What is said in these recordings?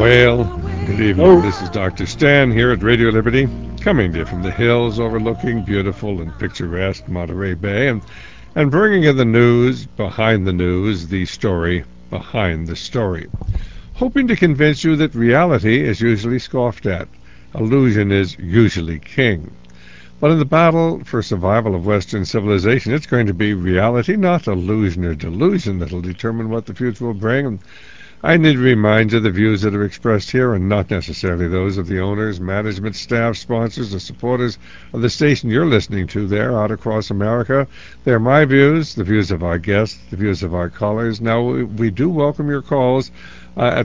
Whale. Good evening. Oh, This is Dr. Stan here at Radio Liberty, coming to you from the hills overlooking beautiful and picturesque Monterey Bay, and bringing you the news behind the news, the story behind the story. Hoping to convince you that reality is usually scoffed at. Illusion is usually king. But in the battle for survival of Western civilization, it's going to be reality, not illusion or delusion, that will determine what the future will bring. And I need to remind you the views that are expressed here are not necessarily those of the owners, management, staff, sponsors, or supporters of the station you're listening to there out across America. They're my views, the views of our guests, the views of our callers. Now, we do welcome your calls at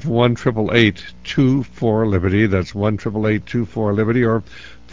1-888-24-LIBERTY. That's 1-888-24-LIBERTY, or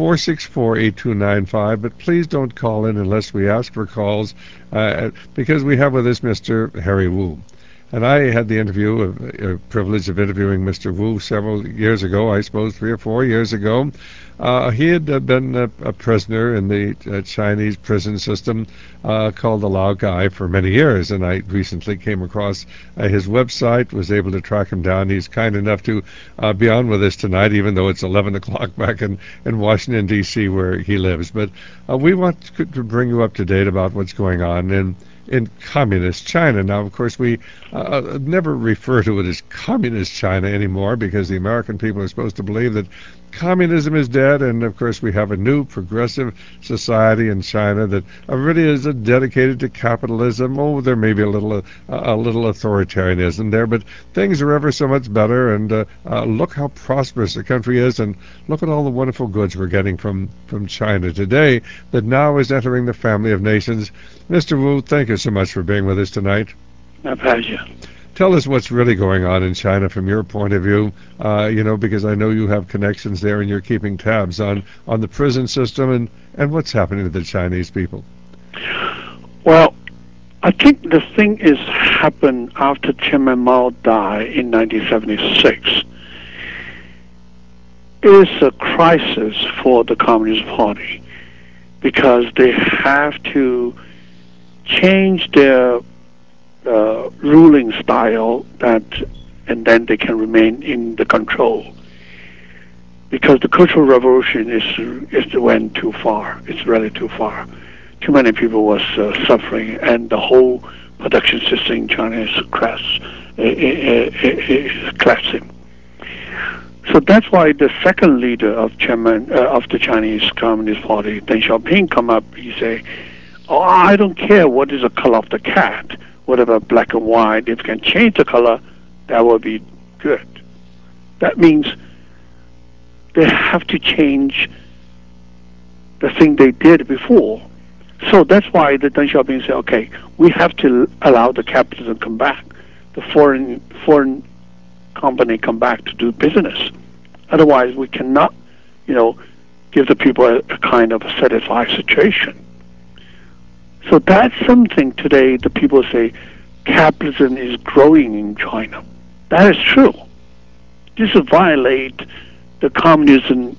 464-8295, but please don't call in unless we ask for calls, because we have with us Mr. Harry Wu. And I had the privilege of interviewing Mr. Wu several years ago, I suppose 3 or 4 years ago. He had been a prisoner in the Chinese prison system called the Laogai for many years, and I recently came across his website, was able to track him down. He's kind enough to be on with us tonight, even though it's 11 o'clock back in Washington, D.C., where he lives. But we want to bring you up to date about what's going on in communist China. Now, of course, we never refer to it as communist China anymore, because the American people are supposed to believe that communism is dead, and of course we have a new progressive society in China that really is dedicated to capitalism. Oh, there may be a little authoritarianism there, but things are ever so much better, and look how prosperous the country is, and look at all the wonderful goods we're getting from China today that now is entering the family of nations. Mr. Wu, thank you so much for being with us tonight. my pleasure. Tell us what's really going on in China from your point of view, because I know you have connections there and you're keeping tabs on the prison system and what's happening to the Chinese people. Well, I think the thing is happened after Chairman Mao died in 1976. It's a crisis for the Communist Party, because they have to change their ruling style, and then they can remain in the control. Because the Cultural Revolution went too far. It's really too far. Too many people was suffering, and the whole production system in China is collapsing. So that's why the second leader of the Chinese Communist Party, Deng Xiaoping, come up. He say, "Oh, I don't care what is the color of the cat. Whatever, black and white, if you can change the color, that will be good." That means they have to change the thing they did before. So that's why the Deng Xiaoping said, okay, we have to allow the capitalism to come back, the foreign company come back to do business. Otherwise, we cannot, give the people a kind of a satisfied situation. So that's something today the people say capitalism is growing in China. That is true. This violates the communism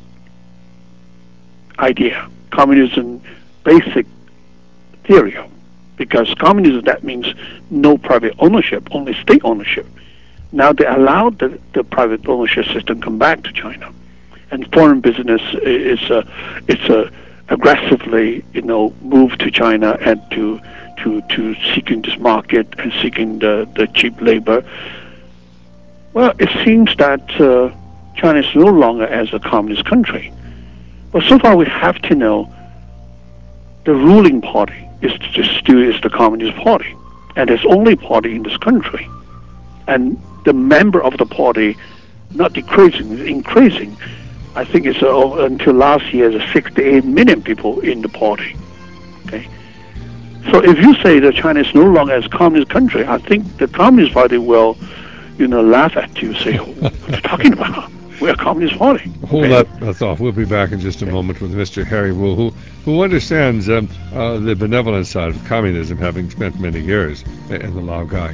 idea, communism basic theory. Because communism, that means no private ownership, only state ownership. Now they allow the private ownership system come back to China. And foreign business is aggressively, move to China and to seeking this market and seeking the cheap labor. Well, it seems that China is no longer as a communist country. But so far we have to know the ruling party still is the Communist Party, and it's only party in this country. And the member of the party not decreasing, it's increasing. I think it's until last year, there's 68 million people in the party. Okay, so if you say that China is no longer as a communist country, I think the Communist Party will, laugh at you, say, "What are you talking about? We're a Communist Party." Hold that thought. We'll be back in just a moment with Mr. Harry Wu, who understands the benevolent side of communism, having spent many years in the Laogai.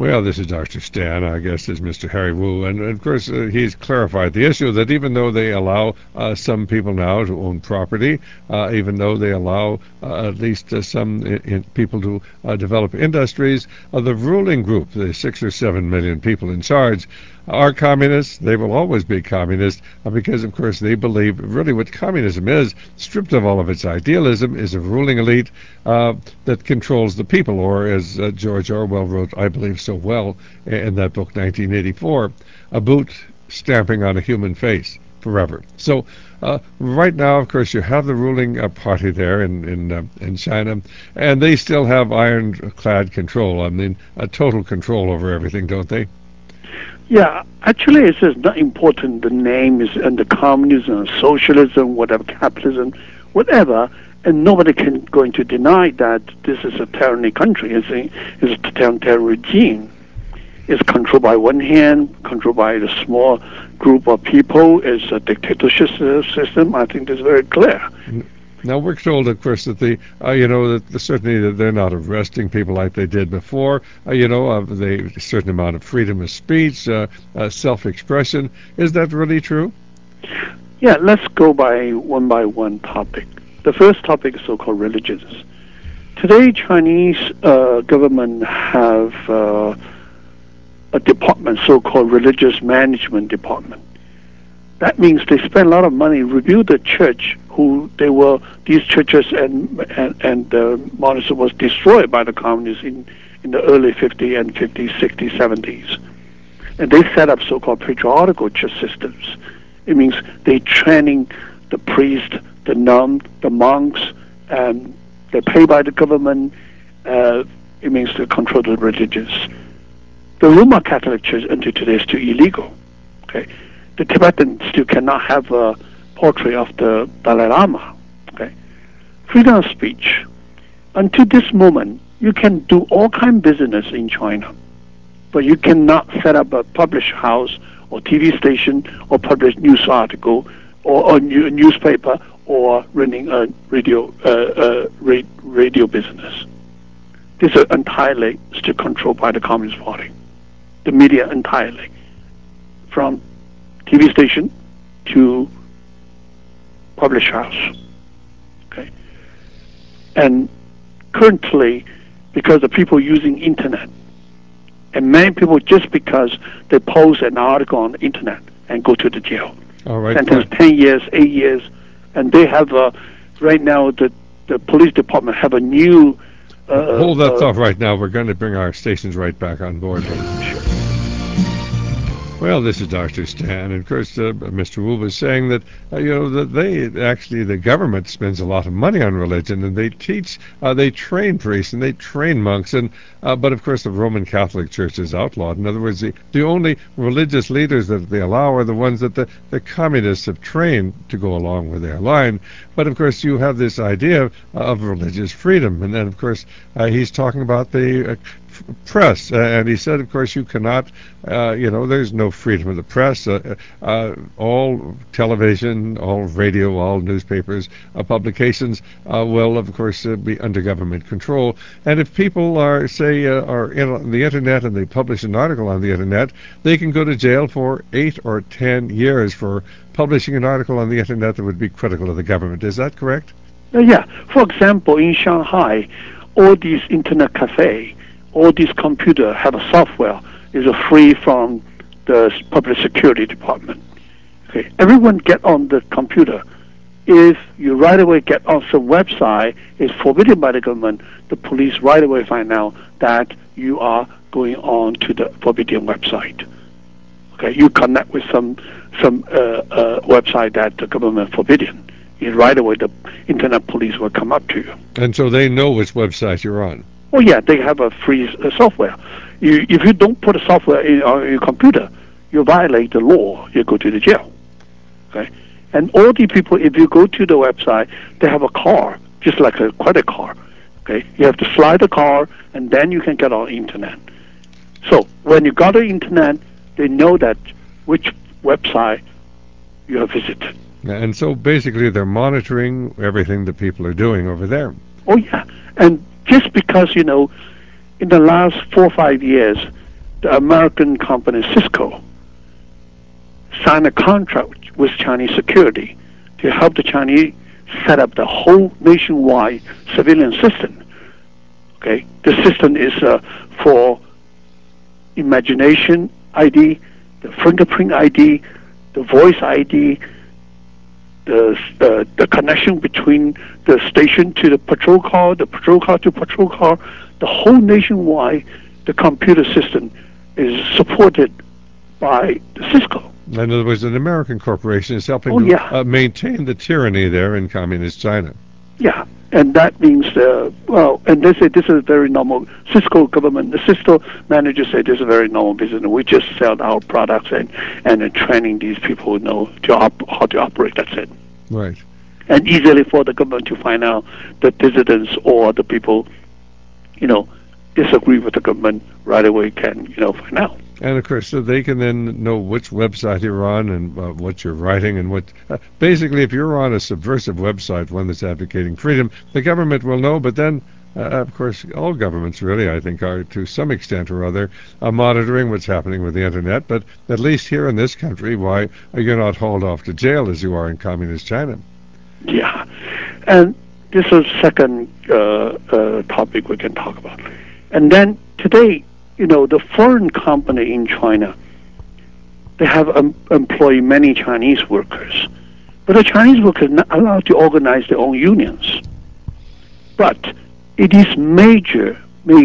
Well, this is Dr. Stan. Our guest is Mr. Harry Wu, and of course he's clarified the issue that even though they allow some people now to own property, even though they allow at least some people to develop industries, the ruling group, the 6 or 7 million people in charge, are communists. They will always be communist because, of course, they believe really what communism is, stripped of all of its idealism, is a ruling elite that controls the people, or as George Orwell wrote, I believe so well, in that book, 1984, a boot stamping on a human face forever. So right now, of course, you have the ruling party there in China, and they still have ironclad control. I mean, a total control over everything, don't they? Yeah, actually, it's just not important. The name is under communism, socialism, whatever, capitalism, whatever, and nobody can going to deny that this is a tyranny country. It's a totalitarian regime. It's controlled by one hand, controlled by a small group of people. It's a dictatorship system. I think that's very clear. Now we're told, of course, that that certainly that they're not arresting people like they did before. A certain amount of freedom of speech, self-expression. Is that really true? Yeah, let's go by one topic. The first topic is so-called religions. Today, Chinese government have a department, so-called religious management department. That means they spend a lot of money review the church, these churches and the monastery was destroyed by the communists in the early 50s and 50s, 60s, 70s. And they set up so-called patriarchal church systems. It means they training the priest, the nun, the monks, and they're paid by the government. It means to control the religions. The Roman Catholic Church until today is still illegal. Okay. The Tibetans still cannot have a portrait of the Dalai Lama. Okay, freedom of speech. Until this moment, you can do all kind of business in China, but you cannot set up a publish house or TV station or publish news article or a newspaper or running a radio business. This is entirely still controlled by the Communist Party. The media entirely, from TV station to publish house. Okay, and currently, because the people using internet, and many people just because they post an article on the internet and go to the jail, sentence 10 years, 8 years, and they have right now the police department have a new. Hold that thought right now. We're going to bring our stations right back on board. Well, this is Dr. Stan, and of course, Mr. Wu was saying that that the government spends a lot of money on religion, and they train priests and they train monks, and but of course, the Roman Catholic Church is outlawed. In other words, the only religious leaders that they allow are the ones that the communists have trained to go along with their line. But of course, you have this idea of religious freedom, and then of course, he's talking about the press, and he said, of course, you cannot, there's no freedom of the press. All television, all radio, all newspapers, publications will, of course, be under government control. And if people are on the internet and they publish an article on the internet, they can go to jail for 8 or 10 years for publishing an article on the internet that would be critical of the government. Is that correct? Yeah. For example, in Shanghai, all these internet cafes, all these computers have a software is free from the public security department. Okay, everyone get on the computer. If you right away get on some website, it's forbidden by the government. The police right away find out that you are going on to the forbidden website. Okay, you connect with some website that the government forbidden. Right away, the internet police will come up to you. And so they know which website you're on. Oh yeah, they have a free software. If you don't put a software on your computer, you violate the law. You go to the jail. Okay, and all the people, if you go to the website, they have a card, just like a credit card. Okay, you have to slide the card, and then you can get on the internet. So when you got the internet, they know that which website you have visited. And so basically, they're monitoring everything that people are doing over there. Oh yeah, and just because, in the last 4 or 5 years, the American company Cisco signed a contract with Chinese security to help the Chinese set up the whole nationwide surveillance system. Okay, the system is for imagination ID, the fingerprint ID, the voice ID, the connection between the station to the patrol car to patrol car, the whole nationwide, the computer system is supported by Cisco. In other words, an American corporation is helping to maintain the tyranny there in communist China. Yeah, and that means, and they say this is very normal. Cisco government, the Cisco managers say this is a very normal business. We just sell our products and training these people know how to operate. That's it. Right. And easily for the government to find out the dissidents or the people, disagree with the government right away can, find out. And of course, so they can then know which website you're on and what you're writing and what. Basically, if you're on a subversive website, one that's advocating freedom, the government will know. But then, of course, all governments really, I think, are to some extent or other monitoring what's happening with the internet. But at least here in this country, why are you not hauled off to jail as you are in communist China? Yeah, and this is second topic we can talk about. And then today, the foreign company in China, they have employed many Chinese workers. But the Chinese workers are not allowed to organize their own unions. But it is major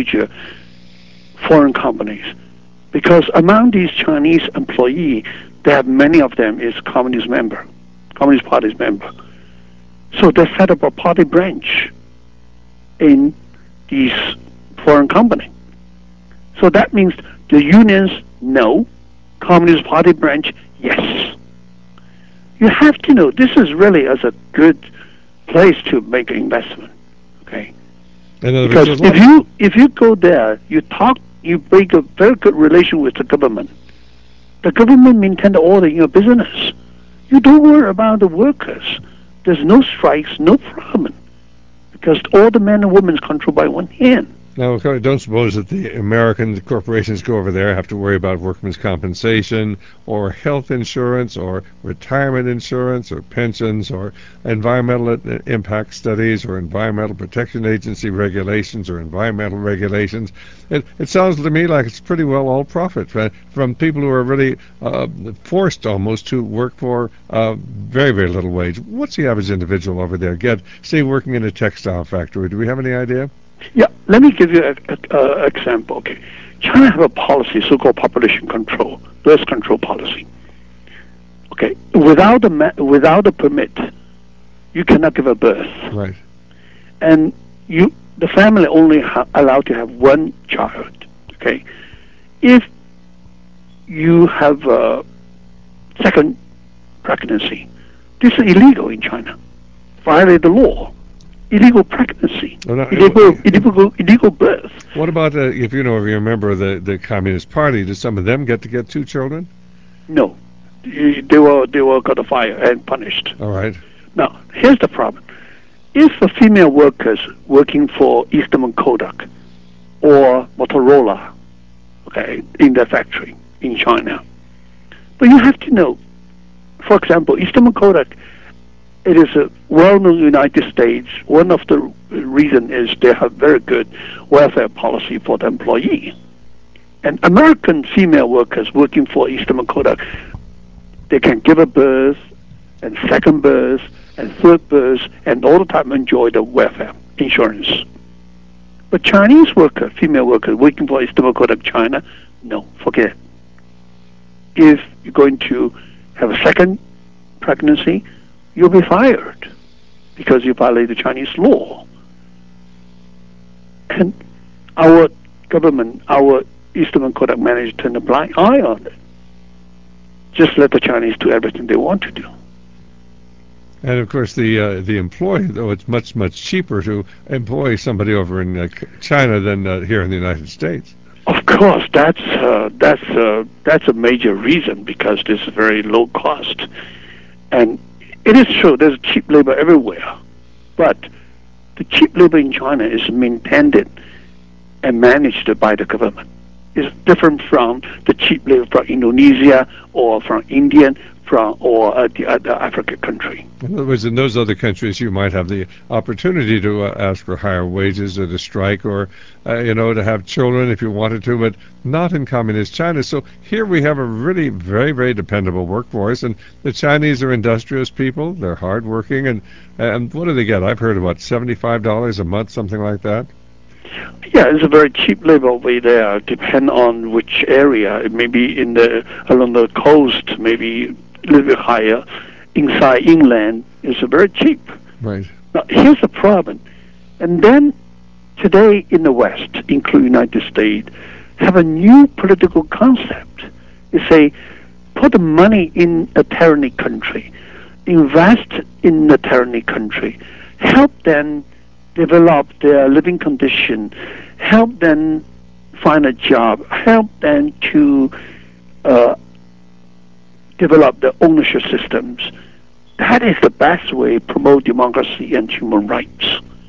foreign companies. Because among these Chinese employees, they have many of them is Communist Party's member. So they set up a party branch in these foreign company. So that means the unions, no. Communist Party branch, yes. You have to know, this is really as a good place to make an investment. Okay? Because if you go there, you break a very good relation with the government. The government maintain the order in your business. You don't worry about the workers. There's no strikes, no problem. Because all the men and women is controlled by one hand. Now, don't suppose that the American corporations go over there have to worry about workmen's compensation or health insurance or retirement insurance or pensions or environmental impact studies or environmental protection agency regulations or environmental regulations. It sounds to me like it's pretty well all profit from people who are really forced almost to work for very, very little wage. What's the average individual over there get, say, working in a textile factory? Do we have any idea? Yeah, let me give you an example. Okay, China have a policy, so-called population control, birth control policy. Okay, without the permit, you cannot give a birth. Right. And the family only allowed to have one child. Okay, if you have a second pregnancy, this is illegal in China. Violate the law. Illegal pregnancy, illegal birth. What about if you remember the Communist Party? Did some of them get to get two children? No, they were got fired and punished. All right. Now here's the problem: if a female workers working for Eastman Kodak or Motorola, okay, in their factory in China, but you have to know, for example, Eastman Kodak. It is a well-known in the United States. One of the reasons is they have very good welfare policy for the employee. And American female workers working for Eastman Kodak, they can give a birth, and second birth, and third birth, and all the time enjoy the welfare insurance. But Chinese worker, female worker working for Eastman Kodak China, no, forget it. If you're going to have a second pregnancy, you'll be fired because you violate the Chinese law. And our government, our Eastman Kodak managed to turn a blind eye on it. Just let the Chinese do everything they want to do. And of course, the employee, though, it's much cheaper to employ somebody over in China than here in the United States. Of course, that's a major reason because this is very low cost, and it is true there's cheap labor everywhere, but the cheap labor in China is maintained and managed by the government. is different from the cheap labor from Indonesia or from India or the other African country. In other words, in those other countries, you might have the opportunity to ask for higher wages or to strike or, to have children if you wanted to, but not in communist China. So here we have a really very, very dependable workforce, and the Chinese are industrious people. They're hardworking, and what do they get? I've heard about $75 a month, something like that. Yeah, it's a very cheap labor over there. Depend on which area. It may be along the coast, maybe a little bit higher. Inside inland, it's very cheap. Right. Now, here's the problem. And then today in the West, including the United States, have a new political concept. They say, put the money in a tyranny country, invest in the tyranny country, help them develop their living condition, help them find a job, help them to develop the ownership systems. That is the best way to promote democracy and human rights.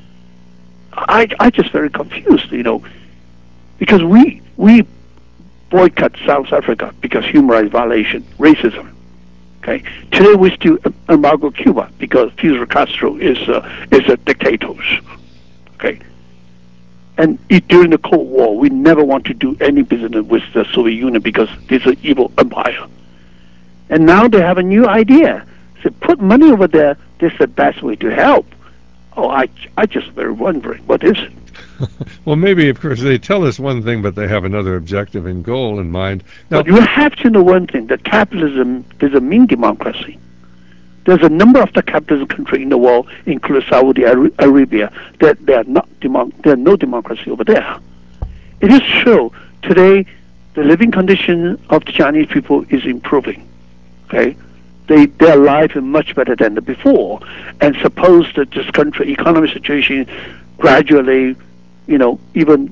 I just very confused, because we boycott South Africa because human rights violation, racism. Okay, today we still embargo Cuba because Fidel Castro is a dictator. Okay, and during the Cold War, we never want to do any business with the Soviet Union because it's an evil empire. And now they have a new idea. So put money over there. This is the best way to help. Oh, I just very wondering what is it. Well, maybe, of course, they tell us one thing, but they have another objective and goal in mind. Now, but you have to know one thing, that capitalism doesn't mean democracy. There's a number of the capitalist countries in the world, including Saudi Arabia, that there are no democracy over there. It is true, today, the living condition of the Chinese people is improving. Okay? Their life is much better than before. And suppose that this country economic situation gradually, even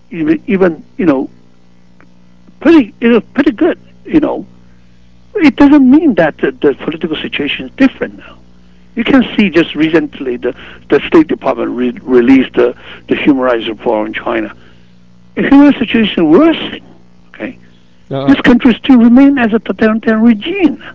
pretty good, It doesn't mean that the political situation is different now. You can see just recently the State Department released the human rights report on China. The human rights situation is worsening. Okay, this country still remains as a totalitarian regime.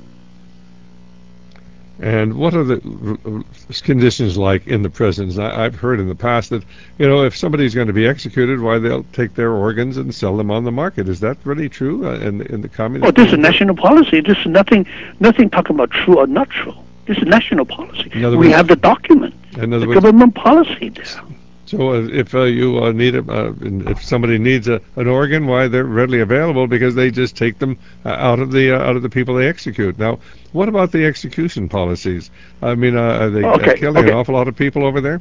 And what are the conditions like in the prisons? I've heard in the past that, if somebody's going to be executed, why they'll take their organs and sell them on the market. Is that really true in the communist? Oh, this is national policy. This is nothing talking about true or not true. This is national policy. We have the document, the government policy there. So if you need if somebody needs an organ, why they're readily available because they just take them out of the people they execute. Now, what about the execution policies? I mean, are they killing an awful lot of people over there?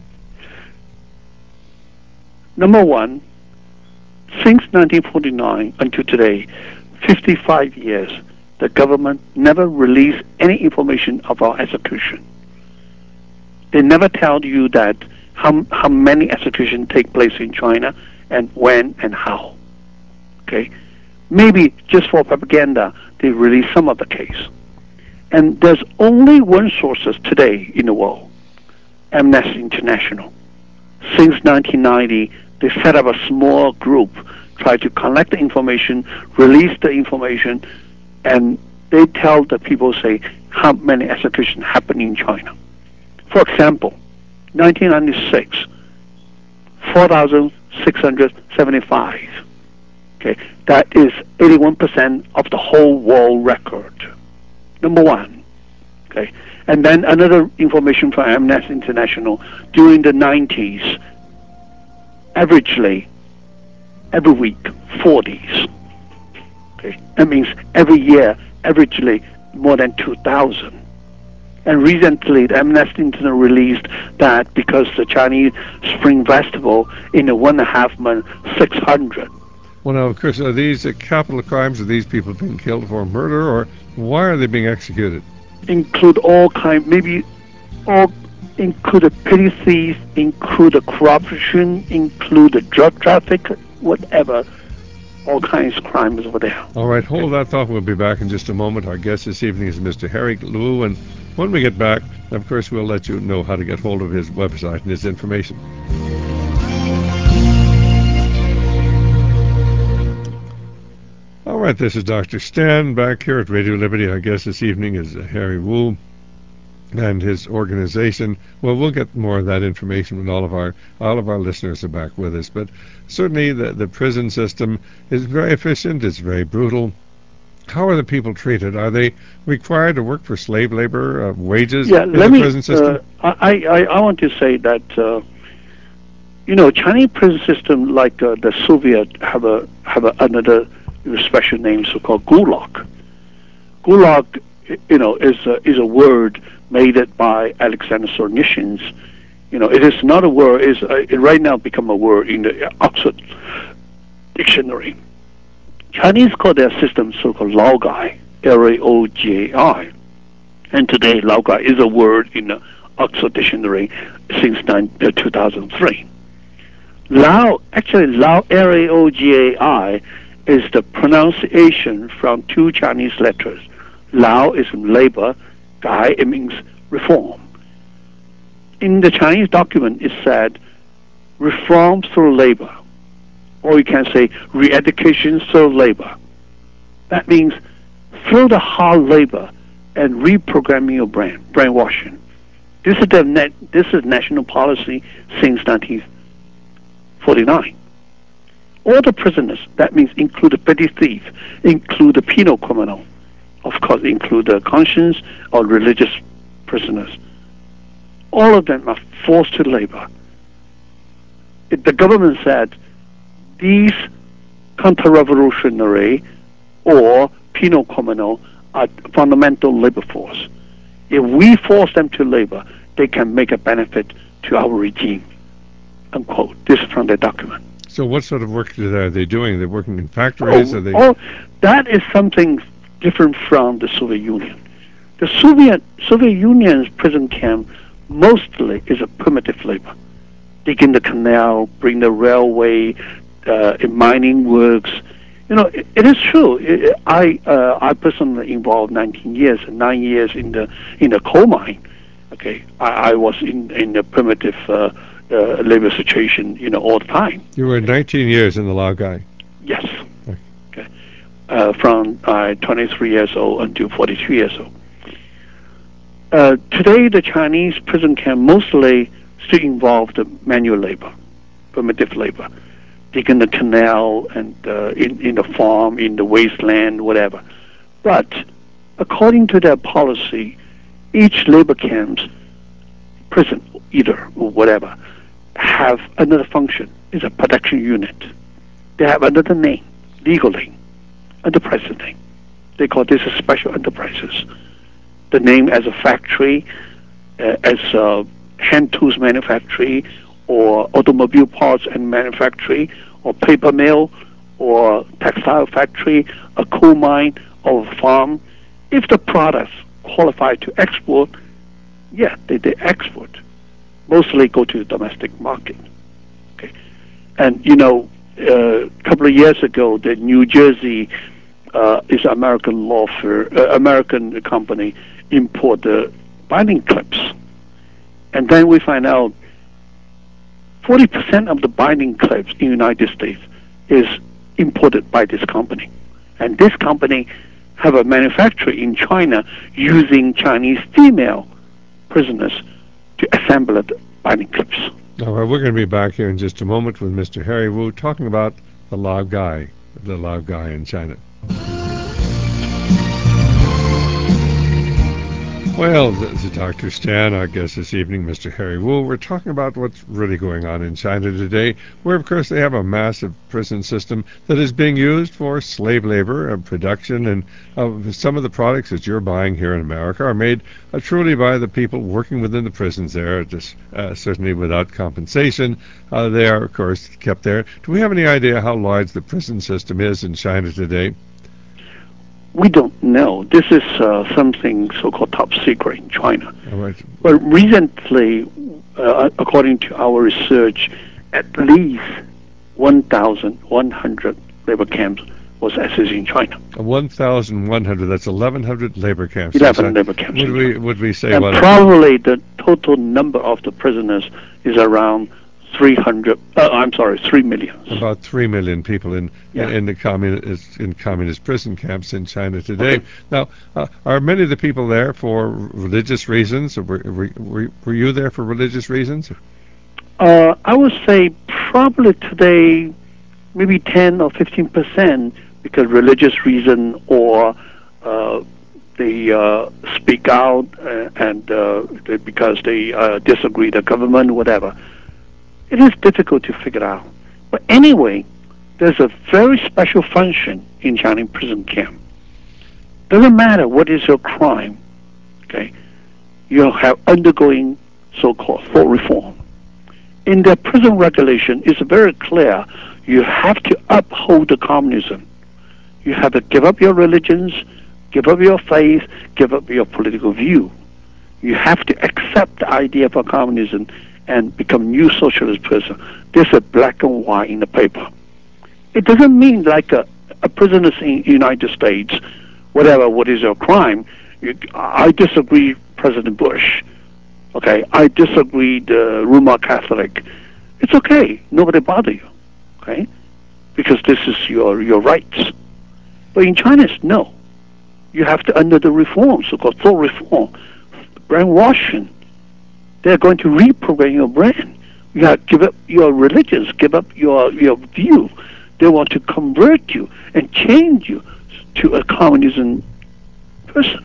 Number one, since 1949 until today, 55 years, the government never released any information about execution. They never tell you that how many executions take place in China and when and how. Okay, maybe just for propaganda they release some of the case. And there's only one source today in the world, Amnesty International. Since 1990, they set up a small group, try to collect the information, release the information, and they tell the people, say, how many executions happen in China. For example, 1996, 4,675. Okay, that is 81% of the whole world record. Number one. Okay, and then another information from Amnesty International during the 90s, averagely every week 40s. Okay, that means every year averagely more than 2,000. And recently, the Amnesty International released that because the Chinese Spring Festival in a 1.5 month, 600. Well, now, Chris, are these capital crimes? Are these people being killed for murder, or why are they being executed? Include all kinds, include the petty thieves, include the corruption, include the drug traffic, whatever. All kinds of crimes over there. All right, hold that thought. We'll be back in just a moment. Our guest this evening is Mr. Harry Wu, and when we get back, of course, we'll let you know how to get hold of his website and his information. All right, this is Dr. Stan back here at Radio Liberty. Our guest this evening is Harry Wu and his organization. Well, we'll get more of that information when all of our listeners are back with us. But certainly the prison system is very efficient. It's very brutal. How are the people treated? Are they required to work for slave labor wages in the prison system? I want to say that Chinese prison system, like the Soviet, have another special name, so-called gulag. Gulag, is a word made by Alexander Solzhenitsyn. It is not a word. It right now become a word in the Oxford Dictionary. Chinese call their system so-called Laogai, Laogai, and today Laogai is a word in the Oxford Dictionary since 2003. Lao, Laogai, is the pronunciation from two Chinese letters. Lao is labor, Gai, it means reform. In the Chinese document, it said reform through labor, or you can say re-education through labor. That means through the hard labor and reprogramming your brainwashing. This is national policy since 1949. All the prisoners, that means include the petty thief, include the penal criminal, of course include the conscience or religious prisoners. All of them are forced to labor. The government said these counter-revolutionary or penal criminal are fundamental labor force. If we force them to labor, they can make a benefit to our regime, unquote. This is from the document. So what sort of work are they doing? They're working in factories? That is something different from the Soviet Union. The Soviet Union's prison camp mostly is a primitive labor. Digging the canal, bring the railway, in mining works. It is true. I personally involved 19 years and 9 years in the coal mine. Okay, I was in the primitive labor situation, all the time. You were 19 years in the Laogai? Yes. Okay. From 23 years old until 42 years old. Today, the Chinese prison camp mostly still involve the manual labor, primitive labor, digging the canal and in the farm, in the wasteland, whatever. But according to their policy, each labor camp's prison, either or whatever, have another function. It's a production unit. They have another name, legally, enterprise name. They call this a special enterprises. The name as a factory, as a hand tools manufactory, or automobile parts and manufacturing, or paper mill, or textile factory, a coal mine, or a farm. If the products qualify to export, they export. Mostly go to the domestic market. Okay, and a couple of years ago, the New Jersey is American law firm, American company import the binding clips, and then we find out 40% of the binding clips in the United States is imported by this company, and this company have a manufacturer in China using Chinese female prisoners to assemble the binding clips. All right, we're going to be back here in just a moment with Mr. Harry Wu talking about the Laogai in China. Well, this is Dr. Stan, our guest this evening, Mr. Harry Wu. We're talking about what's really going on in China today, where, of course, they have a massive prison system that is being used for slave labor production, and some of the products that you're buying here in America are made truly by the people working within the prisons there, just certainly without compensation. They are, of course, kept there. Do we have any idea how large the prison system is in China today? We don't know. This is something so-called top secret in China. All right. But recently, according to our research, at least 1,100 labor camps was accessed in China. 1,100. That's 1,100 labor camps. 11 labor camps. Would we say? And probably the total number of the prisoners is around 3 million. About 3 million people in the communist prison camps in China today. Okay. Now, are many of the people there for religious reasons? Or were you there for religious reasons? I would say probably today, maybe 10 or 15%, because religious reason, or they speak out and because they disagree with the government, whatever. It is difficult to figure out. But anyway, there's a very special function in Chinese prison camp. Doesn't matter what is your crime, okay? You have undergoing so-called full reform. In the prison regulation, it's very clear. You have to uphold the communism. You have to give up your religions, give up your faith, give up your political view. You have to accept the idea for communism and become new socialist person. This is black and white in the paper. It doesn't mean like a prisoners in the United States, what is your crime? I disagree President Bush. Okay, I disagree the Roman Catholic. It's okay. Nobody bother you. Okay, because this is your rights. But in China, no. You have to under the reform, so-called full reform, brainwashing. They're going to reprogram your brain. You have to give up your religions, give up your view. They want to convert you and change you to a communism person.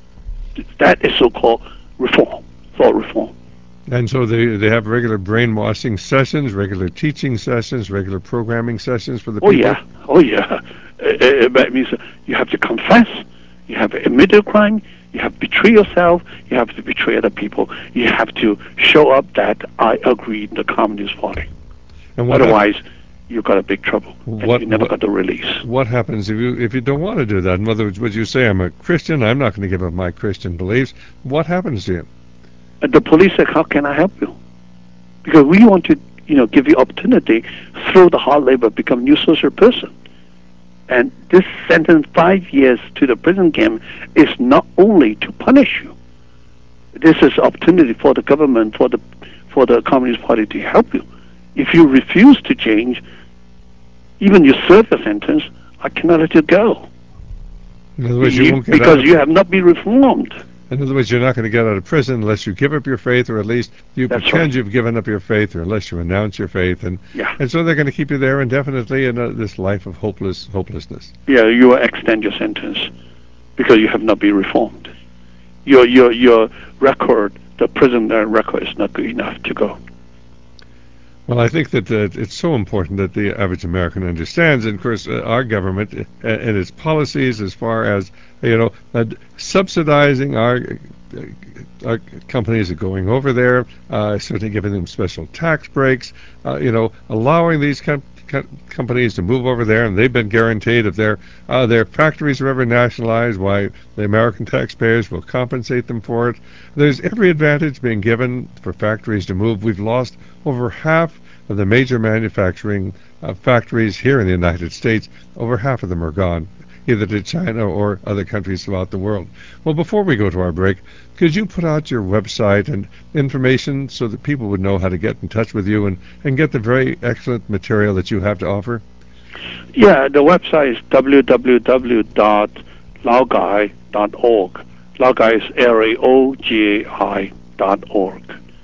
That is so-called reform, full reform. And so they have regular brainwashing sessions, regular teaching sessions, regular programming sessions for the people? Oh, yeah. That means you have to confess, you have to admit your crime, you have to betray yourself, you have to betray other people, you have to show up that I agree with the Communist Party. And otherwise, you got a big trouble, and you never got the release. What happens if you don't want to do that? In other words, would you say, I'm a Christian, I'm not going to give up my Christian beliefs? What happens to you? The police said, how can I help you? Because we want to, give you opportunity through the hard labor, become new social person. And this sentence 5 years to the prison camp is not only to punish you. This is opportunity for the government, for the Communist Party to help you. If you refuse to change, even you serve the sentence, I cannot let you go. In other words, you won't get because you have not been reformed. In other words, you're not going to get out of prison unless you give up your faith, or at least you pretend you've given up your faith, or unless you announce your faith. And so they're going to keep you there indefinitely in this life of hopelessness. Yeah, you will extend your sentence because you have not been reformed. Your record, the prison record, is not good enough to go. Well, I think that it's so important that the average American understands, and of course, our government and its policies, as far as subsidizing our companies are going over there, certainly giving them special tax breaks, allowing these companies to move over there, and they've been guaranteed if their factories are ever nationalized, why the American taxpayers will compensate them for it. There's every advantage being given for factories to move. We've lost over half of the major manufacturing factories here in the United States. Over half of them are gone, either to China or other countries throughout the world. Well, before we go to our break, could you put out your website and information so that people would know how to get in touch with you and get the very excellent material that you have to offer? Yeah, the website is www.laogai.org. Laogai is LAOGAI.org.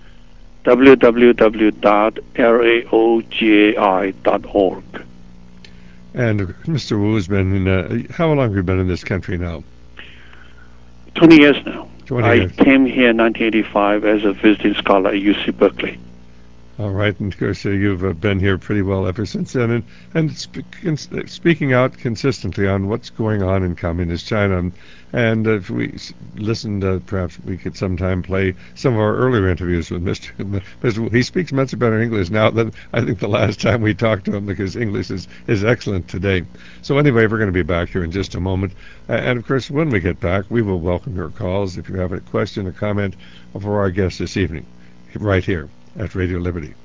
www.laogai.org. And Mr. Wu has been how long have you been in this country now? 20 years now. 20 years. I came here in 1985 as a visiting scholar at UC Berkeley. All right, and of course you've been here pretty well ever since then, and speaking out consistently on what's going on in communist China. And if we listened, perhaps we could sometime play some of our earlier interviews with Mr. He speaks much better English now than I think the last time we talked to him, because English is excellent today. So anyway, we're going to be back here in just a moment. And of course, when we get back, we will welcome your calls if you have a question or comment for our guest this evening, right here at Radio Liberty.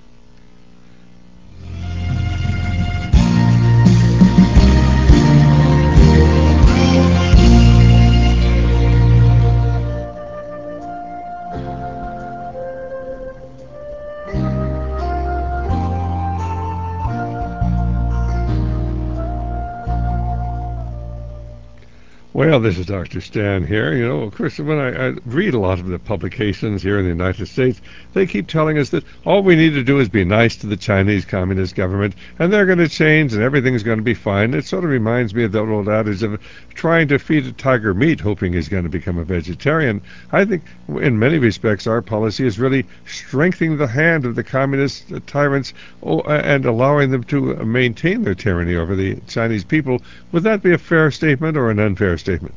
Well, this is Dr. Stan here. You know, of course, when I read a lot of the publications here in the United States, they keep telling us that all we need to do is be nice to the Chinese Communist government, and they're going to change, and everything's going to be fine. It sort of reminds me of that old adage of trying to feed a tiger meat, hoping he's going to become a vegetarian. I think, in many respects, our policy is really strengthening the hand of the communist tyrants and allowing them to maintain their tyranny over the Chinese people. Would that be a fair statement or an unfair statement?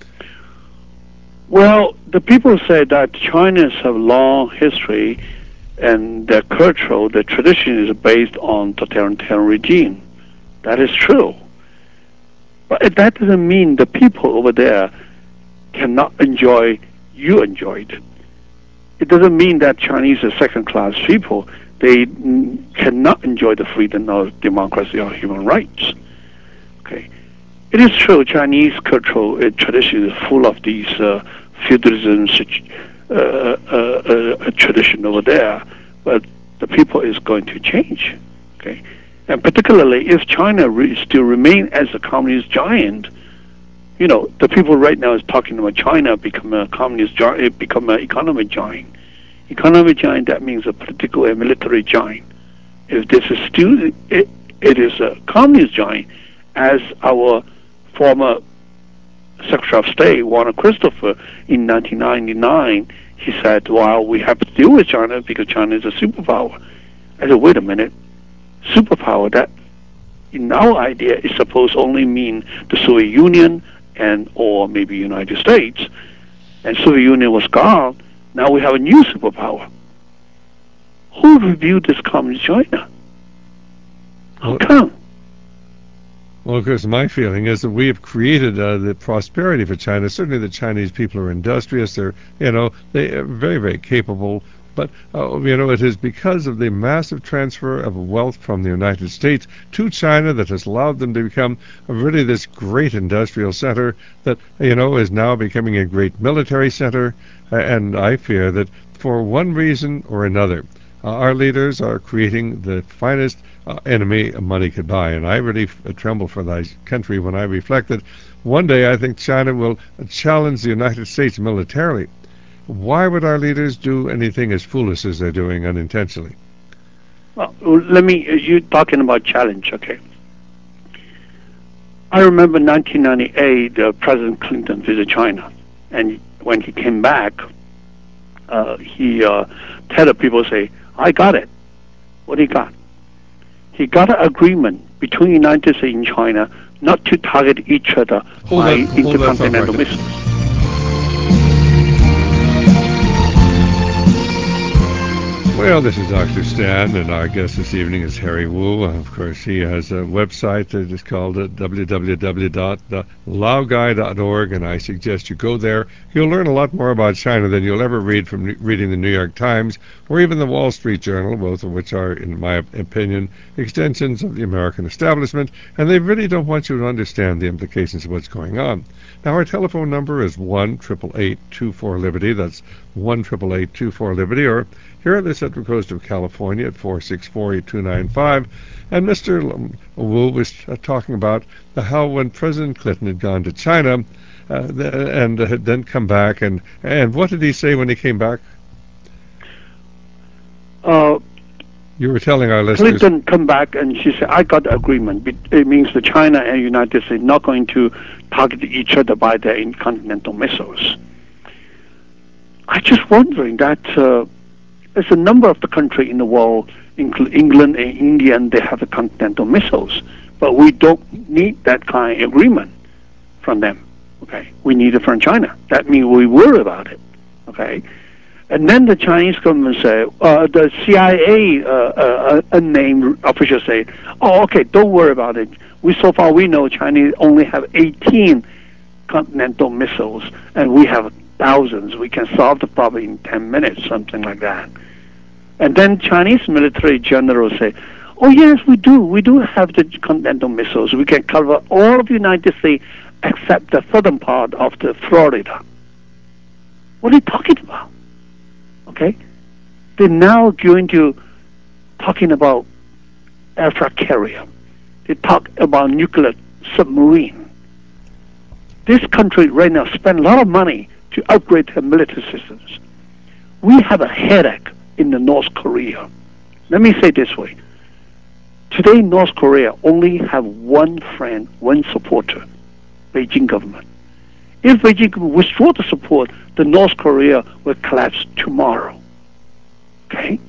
Well, the people say that China's have long history and their culture, their tradition is based on totalitarian regime. That is true. But that doesn't mean the people over there cannot enjoy, you enjoyed it. It doesn't mean that Chinese are second-class people. They cannot enjoy the freedom of democracy or human rights. Okay. It is true, Chinese cultural tradition is full of these feudalism tradition over there, but the people is going to change. Okay. And particularly if China still remain as a communist giant, you know, the people right now is talking about China become a communist giant, become an economic giant. Economic giant, that means a political and military giant. If this is still, it is a communist giant, as our former Secretary of State, Warner Christopher, in 1999, he said, well, we have to deal with China because China is a superpower. I said, wait a minute. Superpower, that in our idea is supposed to only mean the Soviet Union and or maybe United States. And Soviet Union was gone. Now we have a new superpower. Who reviewed this communist China? How come? Well, of course, my feeling is that we have created the prosperity for China. Certainly, the Chinese people are industrious. They're, they are very, very capable. But, it is because of the massive transfer of wealth from the United States to China that has allowed them to become really this great industrial center that, is now becoming a great military center. And I fear that for one reason or another, our leaders are creating the finest enemy money could buy. And I really tremble for thy country when I reflect that one day I think China will challenge the United States militarily. Why would our leaders do anything as foolish as they're doing unintentionally? Well, you're talking about challenge, okay. I remember 1998, President Clinton visited China. And when he came back, he tell people, say, I got it. What he got? He got an agreement between the United States and China not to target each other by intercontinental missiles. Well, this is Dr. Stan, and our guest this evening is Harry Wu. Of course, he has a website that is called www.laogai.org, and I suggest you go there. You'll learn a lot more about China than you'll ever read from reading the New York Times or even the Wall Street Journal, both of which are, in my opinion, extensions of the American establishment, and they really don't want you to understand the implications of what's going on. Now, our telephone number is 1-888-24-LIBERTY. That's 1-888-24-LIBERTY, or here on the Central Coast of California at 464-8295. And Mr. Wu was talking about how when President Clinton had gone to China and had then come back, and what did he say when he came back? You were telling our listeners. Clinton come back and she said, I got the agreement. It means that China and United States are not going to target each other by their intercontinental missiles. I'm just wondering that there's a number of the countries in the world, including England and India, and they have the continental missiles. But we don't need that kind of agreement from them. Okay, we need it from China. That means we worry about it. Okay. And then the Chinese government say, the CIA unnamed officials say, oh, okay, don't worry about it. So far we know Chinese only have 18 continental missiles, and we have thousands. We can solve the problem in 10 minutes, something like that. And then Chinese military generals say, oh, yes, we do. We do have the continental missiles. We can cover all of the United States except the southern part of the Florida. What are you talking about? Okay, they're now going to talking about aircraft carrier. They talk about nuclear submarine. this country right now spend a lot of money to upgrade their military systems. We have a headache in the North Korea. Let me say this way. Today, North Korea only have one friend, one supporter, Beijing government. If Beijing withdraw the support, the North Korea will collapse tomorrow. Okay?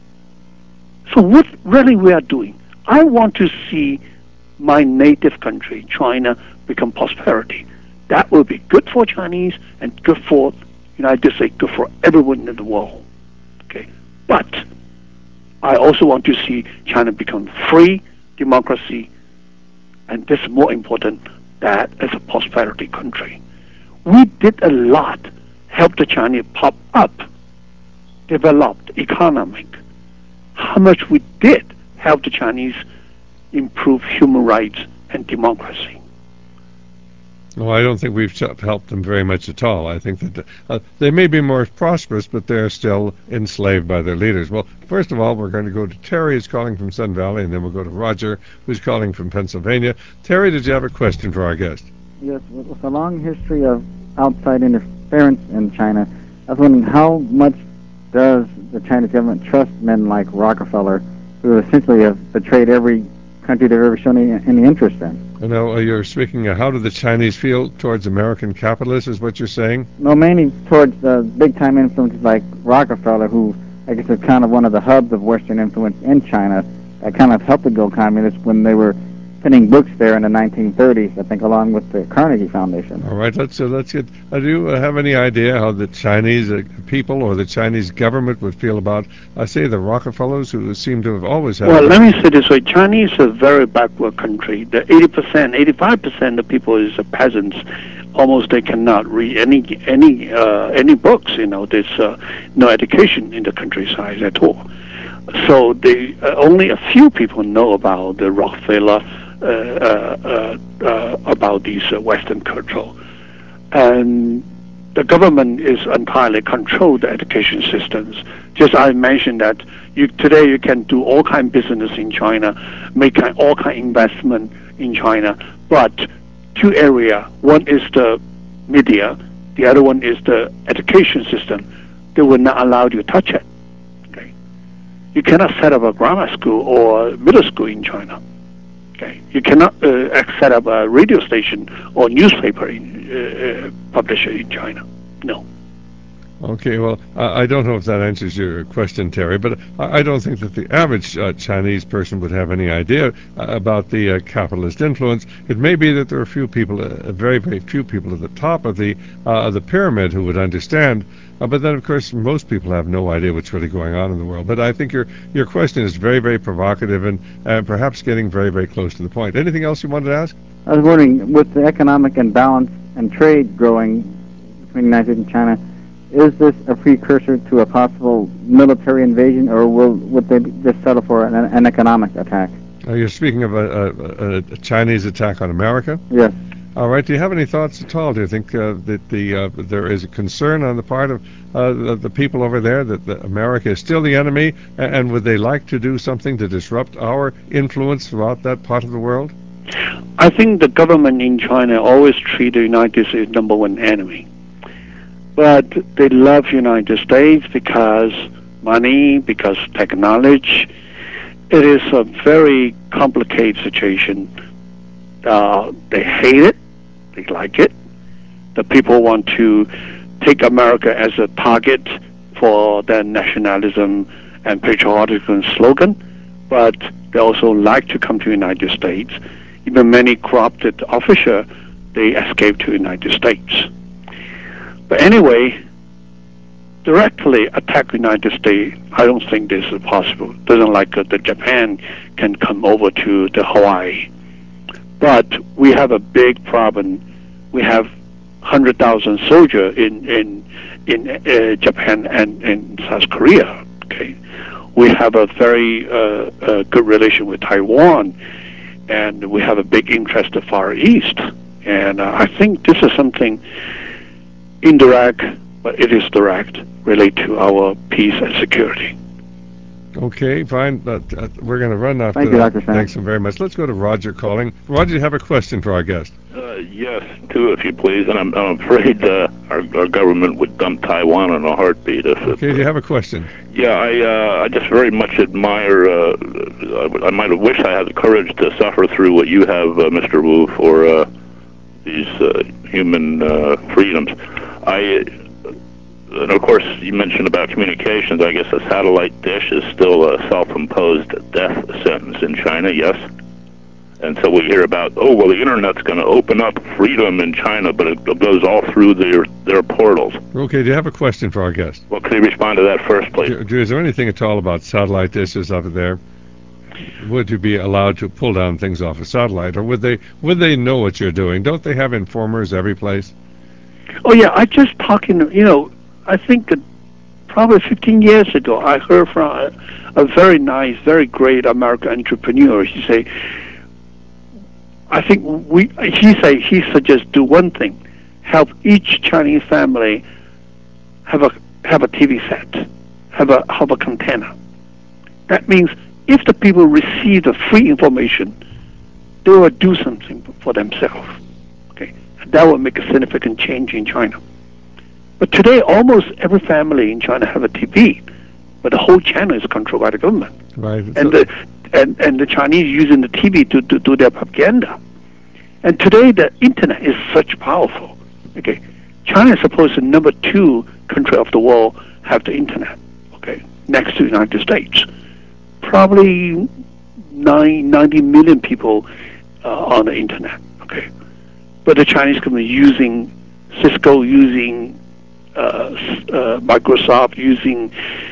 So what really we are doing? I want to see my native country, China, become prosperity. That will be good for Chinese and good for United States, good for everyone in the world. Okay? But I also want to see China become free democracy, and this is more important that as a prosperity country. We did a lot, help the Chinese pop up, developed economic. How much we did help the Chinese improve human rights and democracy. Well, I don't think we've helped them very much at all. I think that they may be more prosperous, but they're still enslaved by their leaders. Well, first of all, we're going to go to Terry, who's calling from Sun Valley, and then we'll go to Roger, who's calling from Pennsylvania. Terry, did you have a question for our guest? Yes, with a long history of outside interference in China, I was wondering how much does the Chinese government trust men like Rockefeller, who essentially have betrayed every country they've ever shown any interest in? No, you're speaking how do the Chinese feel towards American capitalists, is what you're saying? No, mainly towards the big-time influences like Rockefeller, who I guess is kind of one of the hubs of Western influence in China, that kind of helped to go communist when they were printing books there in the 1930s, I think, along with the Carnegie Foundation. All right, let's get. Do you have any idea how the Chinese people or the Chinese government would feel about, I say, the Rockefellers, who seem to have always had? Well, let me say this way: Chinese is a very backward country. The 80%, 85% of people is peasants. Almost they cannot read any books. There's no education in the countryside at all. So they only a few people know about the Rockefeller. About these Western culture, and the government is entirely control the education systems. Just I mentioned that today you can do all kind of business in China, make all kind of investment in China, but two areas. One is the media, the other one is the education system. They will not allow you to touch it. Okay, you cannot set up a grammar school or middle school in China. Okay, you cannot set up a radio station or newspaper publisher in China. No. Okay, well, I don't know if that answers your question, Terry, but I don't think that the average Chinese person would have any idea about the capitalist influence. It may be that there are a few people, very, very few people at the top of the pyramid who would understand. But then, of course, most people have no idea what's really going on in the world. But I think your question is very, very provocative and perhaps getting very, very close to the point. Anything else you wanted to ask? I was wondering, with the economic imbalance and trade growing between the United States and China, is this a precursor to a possible military invasion, or would they just settle for an economic attack? You're speaking of a Chinese attack on America? Yes. All right. Do you have any thoughts at all? Do you think that there is a concern on the part of the people over there that America is still the enemy, and would they like to do something to disrupt our influence throughout that part of the world? I think the government in China always treat the United States as number one enemy. But they love United States because money, because technology. It is a very complicated situation. They hate it. They like it. The people want to take America as a target for their nationalism and patriotism slogan, but they also like to come to the United States. Even many corrupted officials, they escape to the United States. But anyway, directly attack the United States, I don't think this is possible. Doesn't like that Japan can come over to the Hawaii. But we have a big problem. We have 100,000 soldiers in Japan and in South Korea. Okay, we have a very good relation with Taiwan, and we have a big interest in the Far East. And I think this is something indirect, but it is direct, relate to our peace and security. Okay, fine, but we're going to run after Thank you, that. Dr. Stein. Thanks very much. Let's go to Roger calling. Roger, you have a question for our guest. Yes, two, if you please. And I'm afraid our government would dump Taiwan in a heartbeat. Okay, do you have a question? Yeah, I just very much admire. I might have wished I had the courage to suffer through what you have, Mr. Wu, for these human freedoms. And of course, you mentioned about communications. I guess a satellite dish is still a self-imposed death sentence in China, yes? And so we hear about, oh, well, the Internet's going to open up freedom in China, but it goes all through their portals. Okay, do you have a question for our guest? Well, could you respond to that first, please? Is there anything at all about satellite dishes over there? Would you be allowed to pull down things off a satellite, or would they know what you're doing? Don't they have informers every place? Oh, yeah, I just talking, I think that probably 15 years ago, I heard from a very nice, very great American entrepreneur. He say, I think he suggests do one thing: help each Chinese family have a TV set, have a container. That means if the people receive the free information, they will do something for themselves. Okay, and that will make a significant change in China. But today, almost every family in China have a TV, but the whole channel is controlled by the government. Right. And the Chinese using the TV to do their propaganda. And today the internet is such powerful. Okay, China is supposed to number 2 country of the world have the internet. Okay, next to the United States, probably 90 million people on the internet. Okay, but the Chinese government using Cisco, using Microsoft, using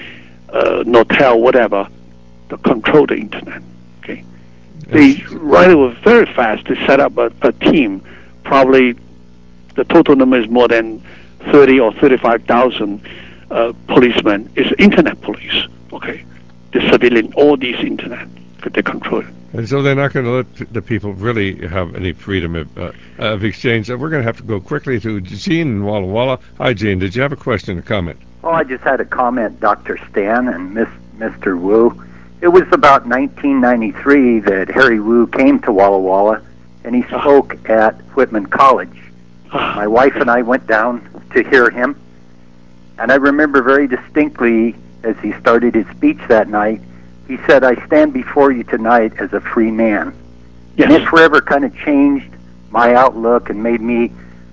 Nortel, whatever, to control the internet. Okay, they right away very fast. They set up a team. Probably the total number is more than 30 or 35,000 policemen. Is internet police. Okay, the civilian, all these internet, they control it. And so they're not going to let the people really have any freedom of exchange. We're going to have to go quickly to Gene in Walla Walla. Hi, Gene. Did you have a question or comment? Oh, I just had a comment, Dr. Stan and Mr. Wu. It was about 1993 that Harry Wu came to Walla Walla, and he spoke at Whitman College. My wife and I went down to hear him, and I remember very distinctly as he started his speech that night, he said, "I stand before you tonight as a free man." Yes. And it forever kind of changed my outlook and made me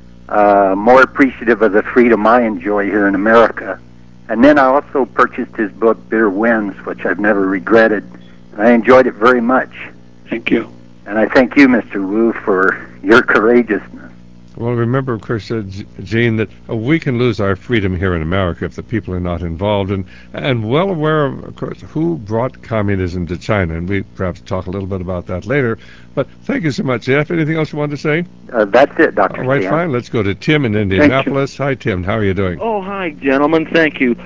more appreciative of the freedom I enjoy here in America. And then I also purchased his book, Bitter Winds, which I've never regretted. And I enjoyed it very much. Thank you. And I thank you, Mr. Wu, for your courageousness. Well, remember, of course, Gene, that we can lose our freedom here in America if the people are not involved, and well aware of course, who brought communism to China, and we perhaps talk a little bit about that later. But thank you so much, Jeff. Anything else you wanted to say? That's it, Dr. All right, Stan. fine. Let's go to Tim in Indianapolis. Hi, Tim. How are you doing? Oh, hi, gentlemen. Thank you.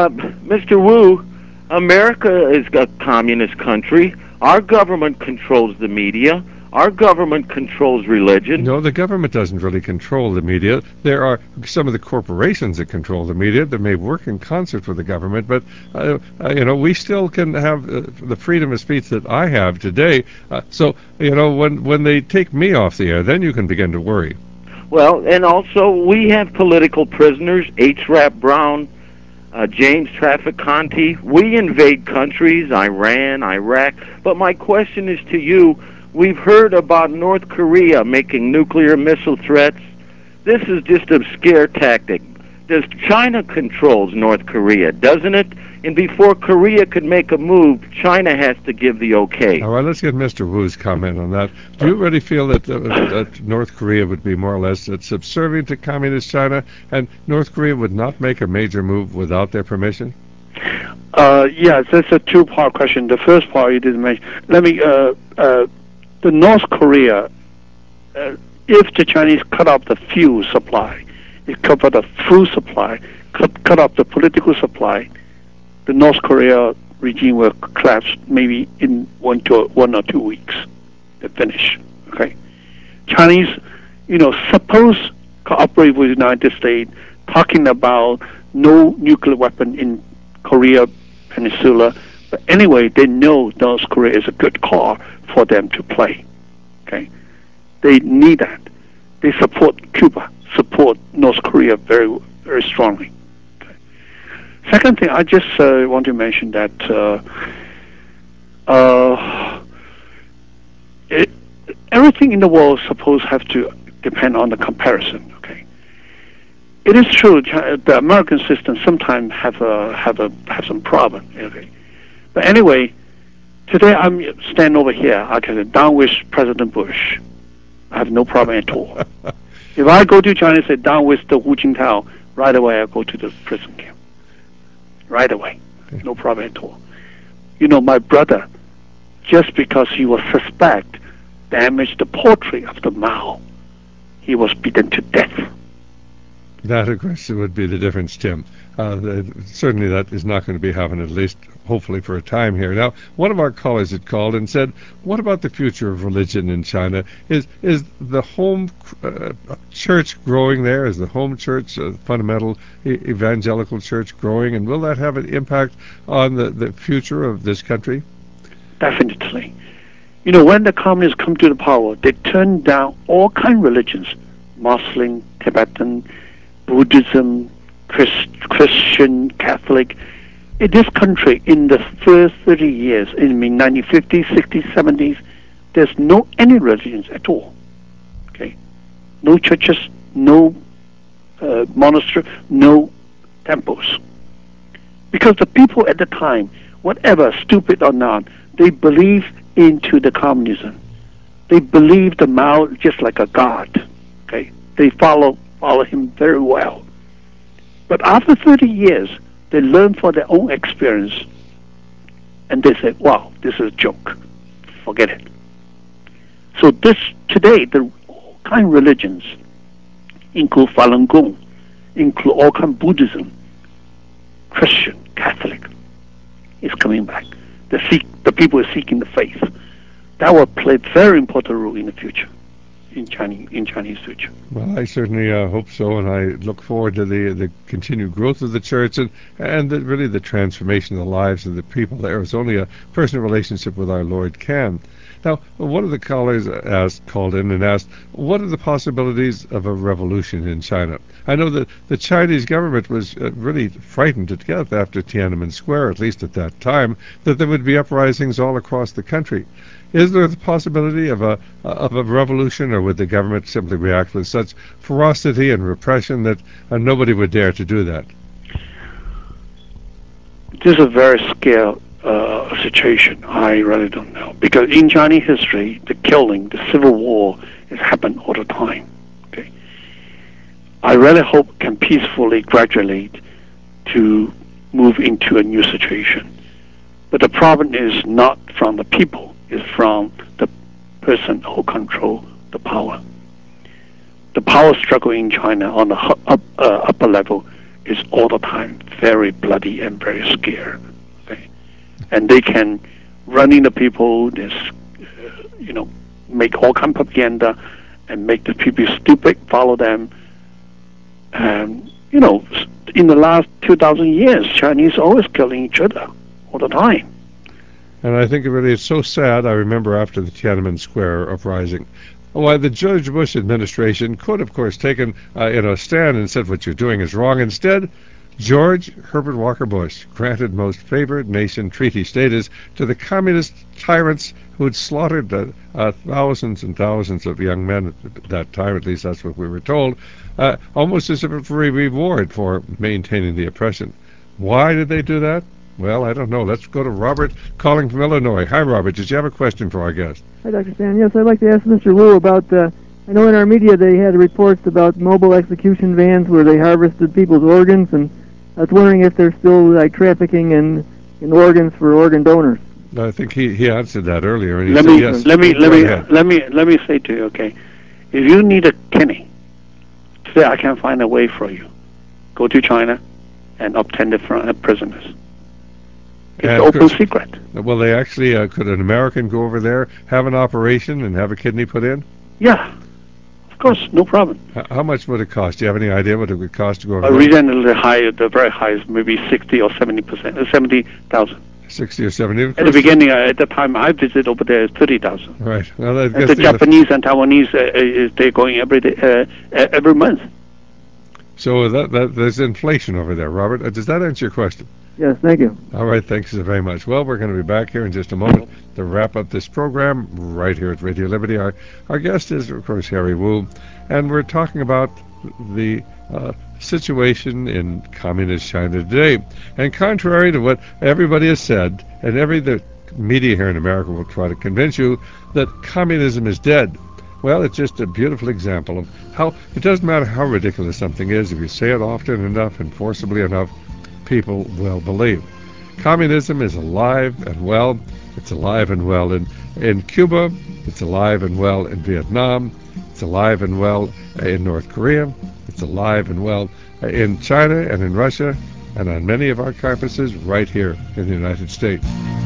Mr. Wu, America is a communist country. Our government controls the media. Our government controls religion. No, the government doesn't really control the media. There are some of the corporations that control the media that may work in concert with the government, but we still can have the freedom of speech that I have today. So when they take me off the air, then you can begin to worry. Well, and also we have political prisoners, H. Rap Brown, James Traficante. We invade countries, Iran, Iraq. But my question is to you. We've heard about North Korea making nuclear missile threats. This is just a scare tactic. China controls North Korea, doesn't it? And before Korea could make a move, China has to give the okay. All right, let's get Mr. Wu's comment on that. Do you really feel that North Korea would be more or less subservient to communist China, and North Korea would not make a major move without their permission? Yes, that's a two-part question. The first part you didn't mention. Let me. The North Korea, if the Chinese cut off the fuel supply, cut off the food supply, cut off the political supply, the North Korea regime will collapse maybe in 1 or 2 weeks. They finish. Okay, Chinese, suppose cooperate with the United States, talking about no nuclear weapon in Korea Peninsula, But anyway, they know North Korea is a good car for them to play. Okay, they need that. They support Cuba, support North Korea very, very strongly. Okay. Second thing, I just want to mention that everything in the world suppose have to depend on the comparison. Okay, it is true the American system sometimes have some problem. Okay, but anyway, today I'm standing over here. I can down with President Bush. I have no problem at all. If I go to China and say down with the Hu Jintao, right away I go to the prison camp. Right away, no problem at all. You know, my brother, just because he was suspect damaged the portrait of the Mao, he was beaten to death. That, of course, would be the difference, Tim. Certainly that is not going to be happening, at least hopefully for a time here. Now, one of our callers had called and said, what about the future of religion in China? Is the home church growing there? Is the home church, fundamental evangelical church, growing? And will that have an impact on the future of this country? Definitely. You know, when the communists come to the power, they turn down all kinds of religions, Muslim, Tibetan, Buddhism, Christian, Catholic. In this country, in the first 30 years, in the 1950s, 60s, 70s, there's no any religions at all. Okay, no churches, no monastery, no temples. Because the people at the time, whatever, stupid or not, they believe into the communism. They believe the Mao just like a god. Okay, they follow him very well. But after 30 years, they learn for their own experience, and they say, "Wow, this is a joke. Forget it." So today, all kind of religions include Falun Gong, include all kind of Buddhism, Christian, Catholic, is coming back. The people are seeking the faith. That will play a very important role in the future, in Chinese future. Well, I certainly hope so, and I look forward to the continued growth of the church and really the transformation of the lives of the people there. It's only a personal relationship with our Lord can. Now, one of the callers called in and asked, what are the possibilities of a revolution in China? I know that the Chinese government was really frightened to death after Tiananmen Square, at least at that time, that there would be uprisings all across the country. Is there the possibility of a revolution, or would the government simply react with such ferocity and repression that nobody would dare to do that? This is a very scary situation. I really don't know. Because in Chinese history, the killing, the civil war, has happened all the time. Okay, I really hope can peacefully graduate to move into a new situation. But the problem is not from the people, it's from the person who control the power. The power struggle in China on the upper level is all the time very bloody and very scary. Okay, and they can run in the people, make all kind of propaganda and make the people stupid, follow them. And in the last 2,000 years, Chinese always killing each other all the time. And I think it really is so sad. I remember after the Tiananmen Square uprising, why the George Bush administration could, of course, taken a stand and said what you're doing is wrong. Instead, George Herbert Walker Bush granted most favored nation treaty status to the communist tyrants who had slaughtered thousands and thousands of young men at that time. At least that's what we were told, almost as if it were a reward for maintaining the oppression. Why did they do that? Well, I don't know. Let's go to Robert calling from Illinois. Hi, Robert. Did you have a question for our guest? Hi, Dr. Stan. Yes, I'd like to ask Mr. Wu about, I know in our media they had reports about mobile execution vans where they harvested people's organs, and I was wondering if they're still trafficking in organs for organ donors. I think he answered that earlier, and he let said me, yes. Let me say to you, okay, if you need a kidney, today I can find a way for you. Go to China and obtain it from prisoners. It's an open secret. Well, they actually, could an American go over there, have an operation, and have a kidney put in? Yeah, of course, no problem. How much would it cost? Do you have any idea what it would cost to go over there? Reasonably high, the very high is maybe 60 or 70%, 70,000. 60 or 70. At the beginning, at the time I visited over there, 30,000. Right. Well, the Japanese and Taiwanese, they're going every day, every month. So there's inflation over there, Robert. Does that answer your question? Yes, thank you. All right, thanks very much. Well, we're going to be back here in just a moment to wrap up this program right here at Radio Liberty. Our guest is, of course, Harry Wu, and we're talking about the situation in communist China today. And contrary to what everybody has said, and the media here in America will try to convince you that communism is dead. Well, it's just a beautiful example of how it doesn't matter how ridiculous something is. If you say it often enough and forcibly enough, people will believe. Communism is alive and well. It's alive and well in Cuba. It's alive and well in Vietnam. It's alive and well in North Korea. It's alive and well in China and in Russia and on many of our campuses right here in the United States.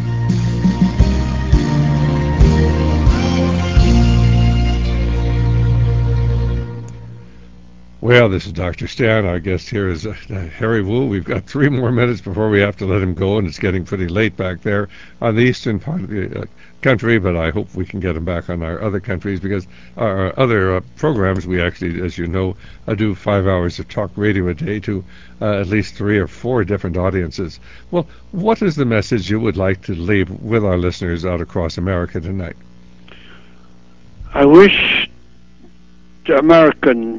Well, this is Dr. Stan. Our guest here is Harry Wu. We've got 3 more minutes before we have to let him go, and it's getting pretty late back there on the eastern part of the country, but I hope we can get him back on our other countries, because our other programs, we actually, as you know, do 5 hours of talk radio a day to at least 3 or 4 different audiences. Well, what is the message you would like to leave with our listeners out across America tonight? I wish the American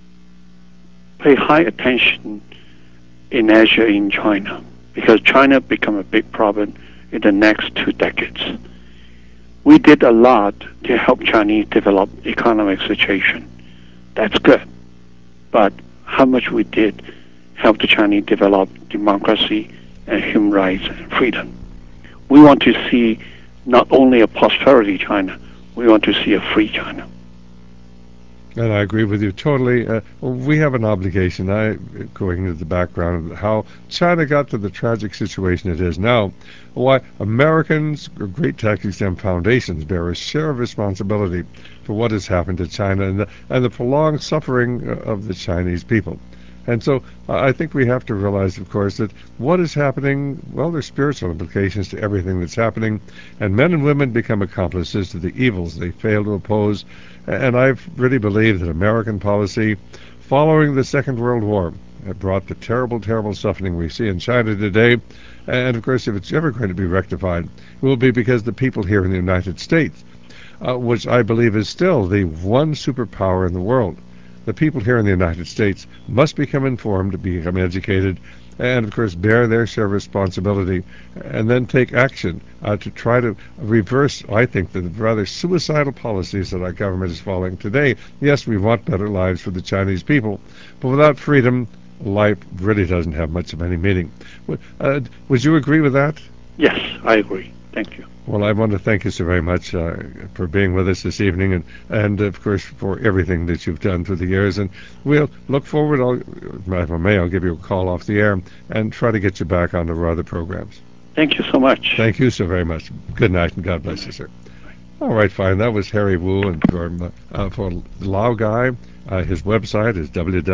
pay high attention in Asia, in China, because China become a big problem in the next 2 decades. We did a lot to help Chinese develop economic situation. That's good. But how much we did help the Chinese develop democracy and human rights and freedom. We want to see not only a prosperity China, we want to see a free China. And I agree with you totally. We have an obligation, going into the background of how China got to the tragic situation it is now, why Americans, great tax-exempt foundations, bear a share of responsibility for what has happened to China and the prolonged suffering of the Chinese people. And so I think we have to realize, of course, that what is happening, well, there's spiritual implications to everything that's happening, and men and women become accomplices to the evils they fail to oppose. And I really believe that American policy, following the Second World War, brought the terrible, terrible suffering we see in China today. And, of course, if it's ever going to be rectified, it will be because the people here in the United States, which I believe is still the one superpower in the world, the people here in the United States must become informed, become educated, and, of course, bear their share of responsibility, and then take action to try to reverse, I think, the rather suicidal policies that our government is following today. Yes, we want better lives for the Chinese people, but without freedom, life really doesn't have much of any meaning. Would you agree with that? Yes, I agree. Thank you. Well, I want to thank you so very much for being with us this evening, and of course, for everything that you've done through the years. And we'll look forward, if I may, I'll give you a call off the air and try to get you back on our other programs. Thank you so much. Thank you so very much. Good night, and God bless you, sir. All right, fine. That was Harry Wu, and for Lao Guy, his website is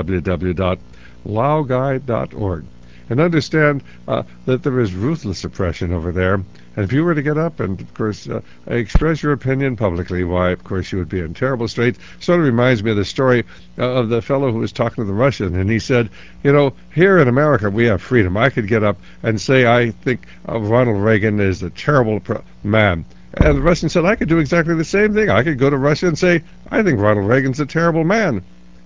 www.laoguy.org. And understand that there is ruthless oppression over there. And if you were to get up and, of course, express your opinion publicly, why, of course, you would be in terrible straits. Sort of reminds me of the story of the fellow who was talking to the Russian, and he said, you know, here in America we have freedom. I could get up and say I think Ronald Reagan is a terrible man. And the Russian said, I could do exactly the same thing. I could go to Russia and say, I think Ronald Reagan's a terrible man.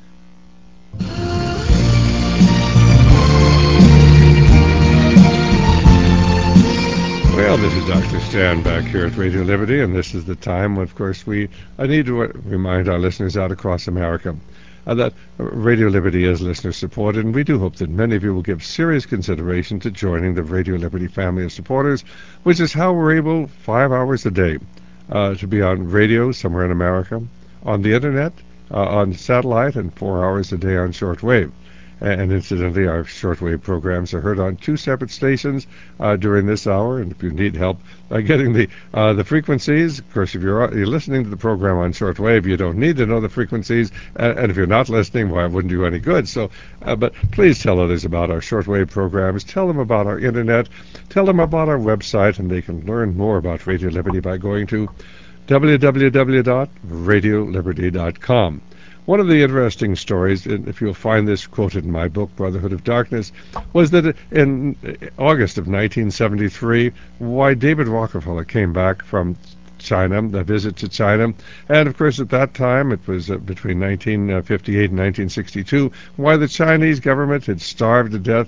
Well, this is Dr. Stan back here at Radio Liberty, and this is the time when, of course, I need to remind our listeners out across America that Radio Liberty is listener-supported, and we do hope that many of you will give serious consideration to joining the Radio Liberty family of supporters, which is how we're able, 5 hours a day, to be on radio somewhere in America, on the Internet, on satellite, and 4 hours a day on shortwave. And incidentally, our shortwave programs are heard on 2 separate stations during this hour. And if you need help getting the frequencies, of course, if you're listening to the program on shortwave, you don't need to know the frequencies. And if you're not listening, well, it wouldn't do any good. So, but please tell others about our shortwave programs. Tell them about our internet. Tell them about our website, and they can learn more about Radio Liberty by going to www.radioliberty.com. One of the interesting stories, if you'll find this quoted in my book, Brotherhood of Darkness, was that in August of 1973, why David Rockefeller came back from China, a visit to China, and of course at that time, it was between 1958 and 1962, why the Chinese government had starved to death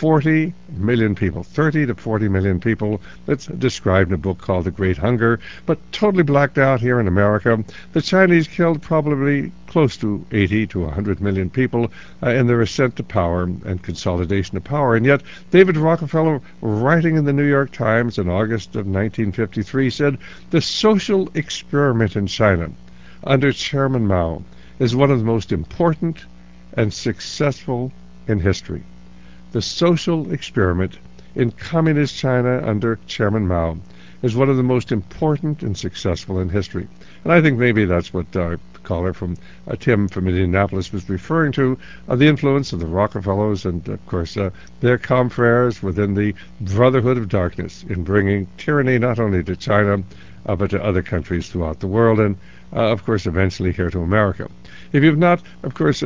40 million people, 30 to 40 million people. That's described in a book called The Great Hunger, but totally blacked out here in America. The Chinese killed probably close to 80 to 100 million people in their ascent to power and consolidation of power. And yet, David Rockefeller, writing in the New York Times in August of 1953, said, "The social experiment in China under Chairman Mao is one of the most important and successful in history. The social experiment in communist China under Chairman Mao is one of the most important and successful in history." And I think maybe that's what our caller from Tim from Indianapolis was referring to, the influence of the Rockefellers and, of course, their confreres within the Brotherhood of Darkness in bringing tyranny not only to China, but to other countries throughout the world and, of course, eventually here to America. If you've not, of course,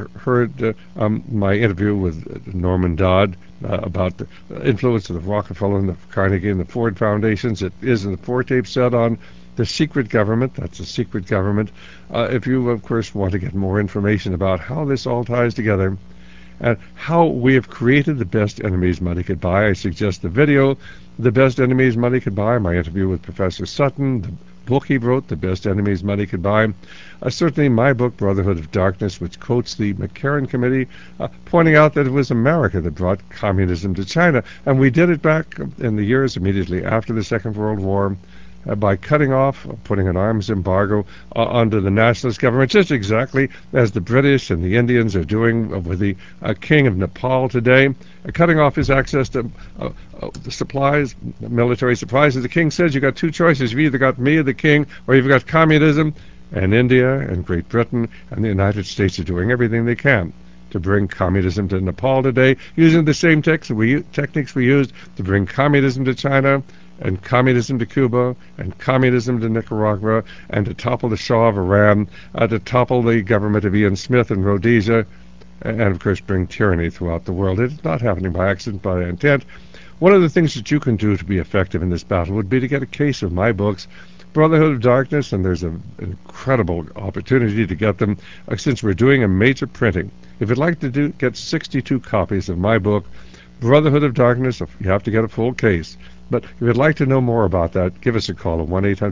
heard my interview with Norman Dodd about the influence of the Rockefeller and the Carnegie and the Ford Foundations, it is in the 4-tape set on the secret government. That's a secret government. If you, of course, want to get more information about how this all ties together and how we have created the best enemies money could buy, I suggest the video, The Best Enemies Money Could Buy, my interview with Professor Sutton, the book he wrote, The Best Enemies Money Could Buy, certainly my book, Brotherhood of Darkness, which quotes the McCarran Committee, pointing out that it was America that brought communism to China. And we did it back in the years immediately after the Second World War, by cutting off, putting an arms embargo onto the nationalist government, just exactly as the British and the Indians are doing with the King of Nepal today, cutting off his access to the supplies, military supplies. As the King says, you've got 2 choices. You've either got me or the King, or you've got communism. And India and Great Britain and the United States are doing everything they can to bring communism to Nepal today, using the same techniques we used to bring communism to China, and communism to Cuba, and communism to Nicaragua, and to topple the Shah of Iran, to topple the government of Ian Smith in Rhodesia, and of course bring tyranny throughout the world. It's not happening by accident, by intent. One of the things that you can do to be effective in this battle would be to get a case of my books, Brotherhood of Darkness, and there's an incredible opportunity to get them since we're doing a major printing. If you'd like to get 62 copies of my book, Brotherhood of Darkness, you have to get a full case. But if you'd like to know more about that, give us a call at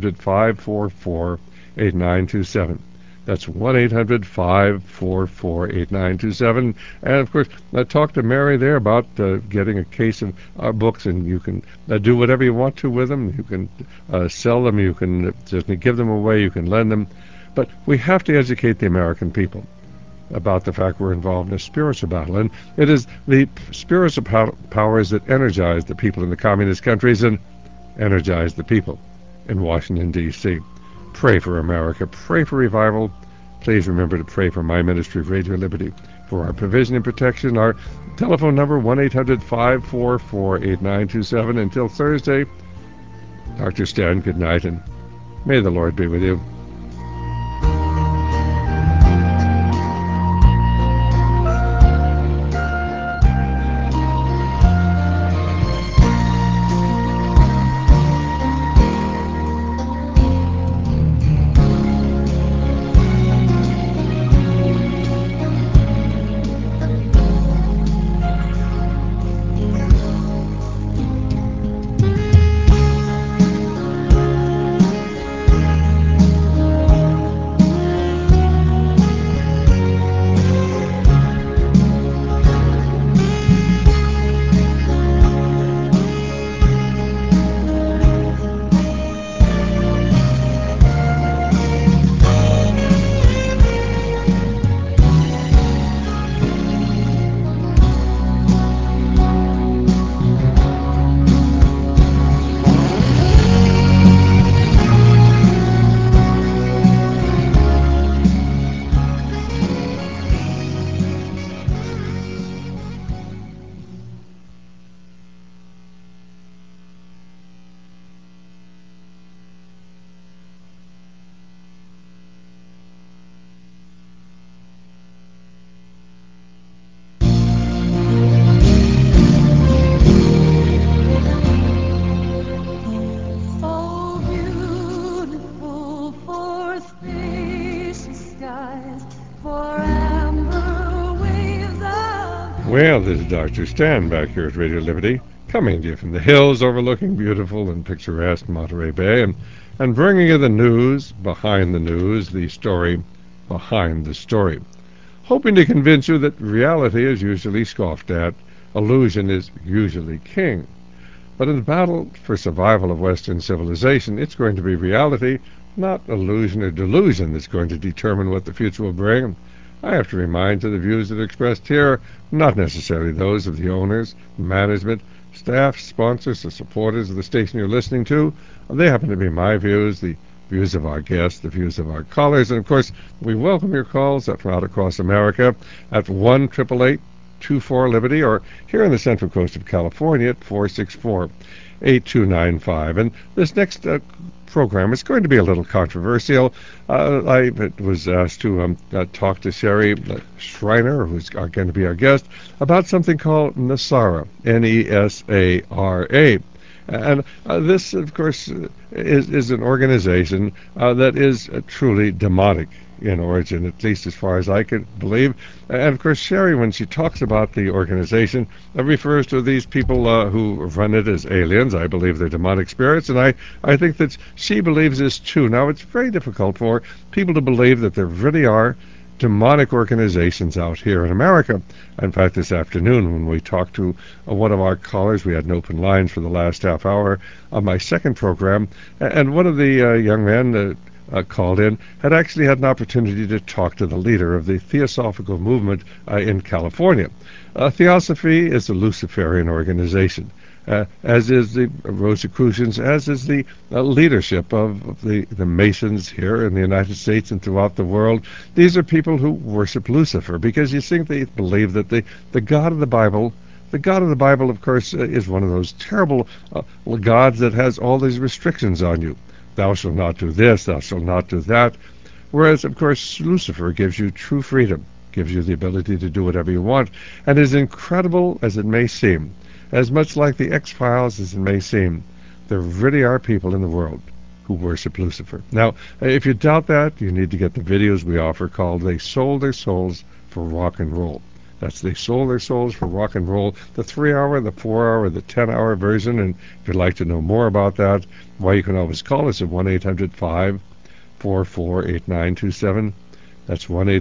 1-800-544-8927. That's 1-800-544-8927. And, of course, talk to Mary there about getting a case of our books, and you can do whatever you want to with them. You can sell them. You can just give them away. You can lend them. But we have to educate the American people about the fact we're involved in a spiritual battle. And it is the spiritual powers that energize the people in the communist countries and energize the people in Washington, D.C. Pray for America. Pray for revival. Please remember to pray for my ministry of Radio Liberty. For our provision and protection, our telephone number, 1-800-544-8927. Until Thursday, Dr. Stan, good night, and may the Lord be with you. Well, this is Dr. Stan back here at Radio Liberty, coming to you from the hills overlooking beautiful and picturesque Monterey Bay, and bringing you the news behind the news, the story behind the story. Hoping to convince you that reality is usually scoffed at, illusion is usually king. But in the battle for survival of Western civilization, it's going to be reality, not illusion or delusion, that's going to determine what the future will bring. I have to remind you the views that are expressed here are not necessarily those of the owners, management, staff, sponsors, or supporters of the station you're listening to. They happen to be my views, the views of our guests, the views of our callers, and of course, we welcome your calls from out across America at 1-888-24-LIBERTY, or here on the Central Coast of California at 464-8295. And this next program is going to be a little controversial. I was asked to talk to Sherry Shriner, who's going to be our guest, about something called NESARA, N-E-S-A-R-A. And this, of course, is an organization that is truly demonic in origin, at least as far as I could believe. And, of course, Sherry, when she talks about the organization, refers to these people who run it as aliens. I believe they're demonic spirits, and I think that she believes this too. Now, it's very difficult for people to believe that there really are demonic organizations out here in America. In fact, this afternoon when we talked to one of our callers, we had an open line for the last half hour of my second program, and one of the young men called in had actually had an opportunity to talk to the leader of the Theosophical movement in California. Theosophy is a Luciferian organization, as is the Rosicrucians, as is the leadership of the Masons here in the United States and throughout the world. These are people who worship Lucifer because you think they believe that the God of the Bible, of course, is one of those terrible gods that has all these restrictions on you. Thou shalt not do this, thou shalt not do that. Whereas, of course, Lucifer gives you true freedom, gives you the ability to do whatever you want, and as incredible as it may seem, as much like the X-Files as it may seem, there really are people in the world who worship Lucifer. Now, if you doubt that, you need to get the videos we offer called They Sold Their Souls for Rock and Roll. That's They Sold Their Souls for Rock and Roll, the 3-hour, the 4-hour, the 10-hour version. And if you'd like to know more about that, well, you can always call us at 1-800-544-8927. That's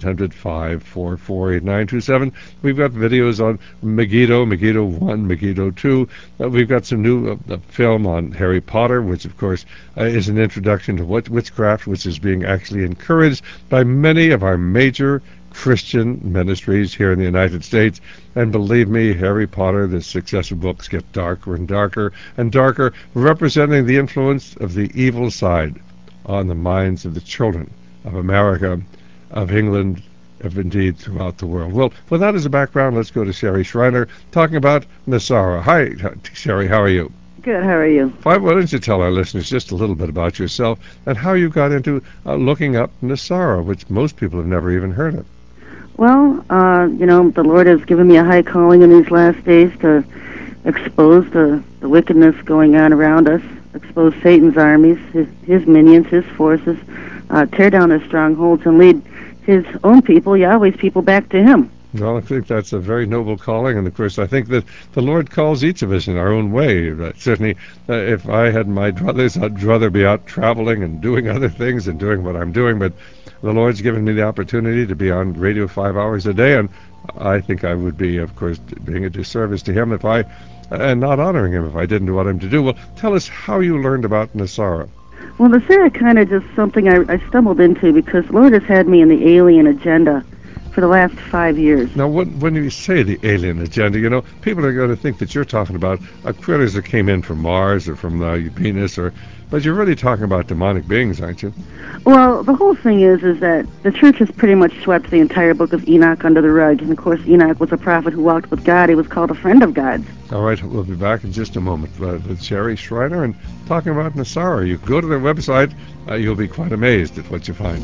1-800-544-8927. We've got videos on Megiddo 1, Megiddo 2. We've got some new film on Harry Potter, which, of course, is an introduction to witchcraft, which is being actually encouraged by many of our major Christian ministries here in the United States. And believe me, Harry Potter, the successive books get darker and darker and darker, representing the influence of the evil side on the minds of the children of America, of England, of indeed throughout the world. Well, with that as a background, let's go to Sherry Shriner talking about NESARA. Hi, Sherry, how are you? Good, how are you? Why don't you tell our listeners just a little bit about yourself and how you got into looking up NESARA, which most people have never even heard of. Well, the Lord has given me a high calling in these last days to expose the wickedness going on around us, expose Satan's armies, his minions, his forces, tear down his strongholds, and lead his own people, Yahweh's people, back to him. Well, I think that's a very noble calling, and of course I think that the Lord calls each of us in our own way. Certainly, if I had my druthers, I'd rather be out traveling and doing other things and doing what I'm doing, but the Lord's given me the opportunity to be on radio 5 hours a day, and I think I would be, of course, being a disservice to him and not honoring him if I didn't want him to do. Well, tell us how you learned about NESARA. Well, NESARA kind of just something I stumbled into because the Lord has had me in the alien agenda for the last 5 years. Now, when you say the alien agenda, people are going to think that you're talking about critters that came in from Mars or from Venus, but you're really talking about demonic beings, aren't you? Well, the whole thing is that the church has pretty much swept the entire book of Enoch under the rug. And, of course, Enoch was a prophet who walked with God. He was called a friend of God's. All right, we'll be back in just a moment with Sherry Shriner and talking about NESARA. You go to their website, you'll be quite amazed at what you find.